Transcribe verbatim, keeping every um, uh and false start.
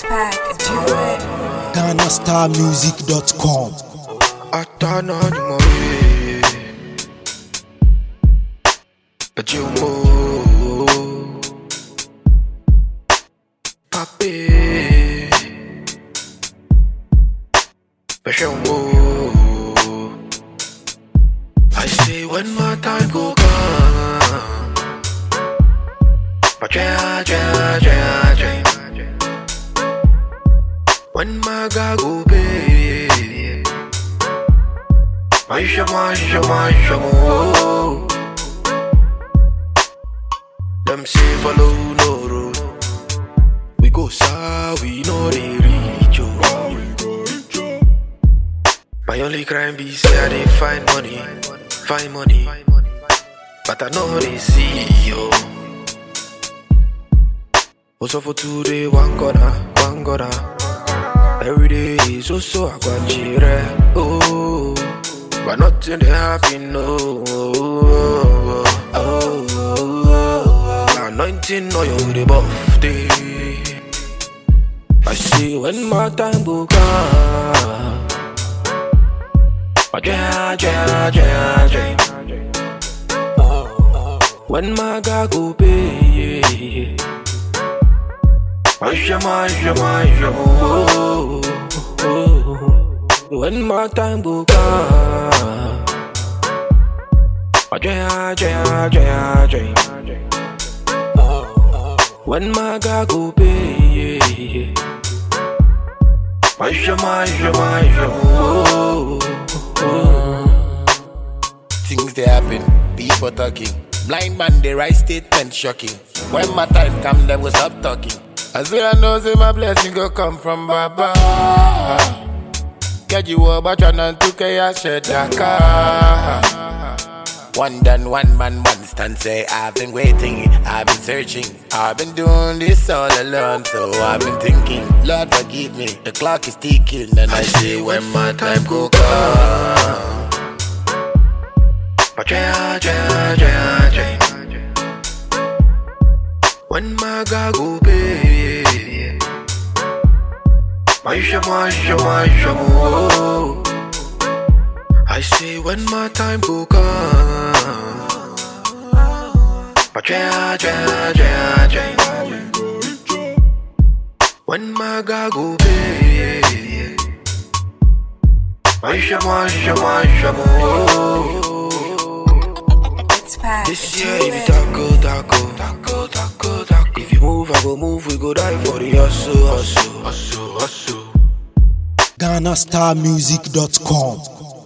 Pack, do it. Ghana Star Music dot com. I don't know anymore, but you move, papi, but you move. I say when my time go come, but yeah, yeah, yeah, yeah. When my God go pay, Maisha, Maisha, Maisha, mo. Them say follow no road. We go far, we know they reach you. My only crime be say I dey find money, find money, but I know they see you. Also for today, one corner, one corner. Every day is also a guanchire, oh, but nothing they happen, no. Oh, oh, oh, anointing on you the buff day. I see when my time go come, but yeah, yeah, yeah, yeah. When my God go pay, Maisha, Maisha, Maisha, oh, oh, oh. When my time go come, yeah, yeah, yeah, yeah. When my God go pay, Maisha, Maisha, Maisha, oh, oh. Things they happen, people talking. Blind man, they write statement shocking. When my time come, they will stop talking. As well I know, say my blessing go come from Baba. Get you up, but you're not to care, share that car. One done, one man, one stand. Say I've been waiting, I've been searching, I've been doing this all alone. So I've been thinking, Lord forgive me, the clock is ticking. And I, I say when my time go come, but yeah, yeah, yeah, yeah. When my God go pay, Maisha, Maisha, Maisha, mo. I say when my time go come, but yeah, yeah, yeah, yeah. When my God go pay, Maisha, Maisha, Maisha, mo. Pack, This year if you tackle, tackle, tackle, tackle, tackle. If you move, I go move, we go die for the hustle, hustle, hustle, hustle. Ghana Star Music dot com.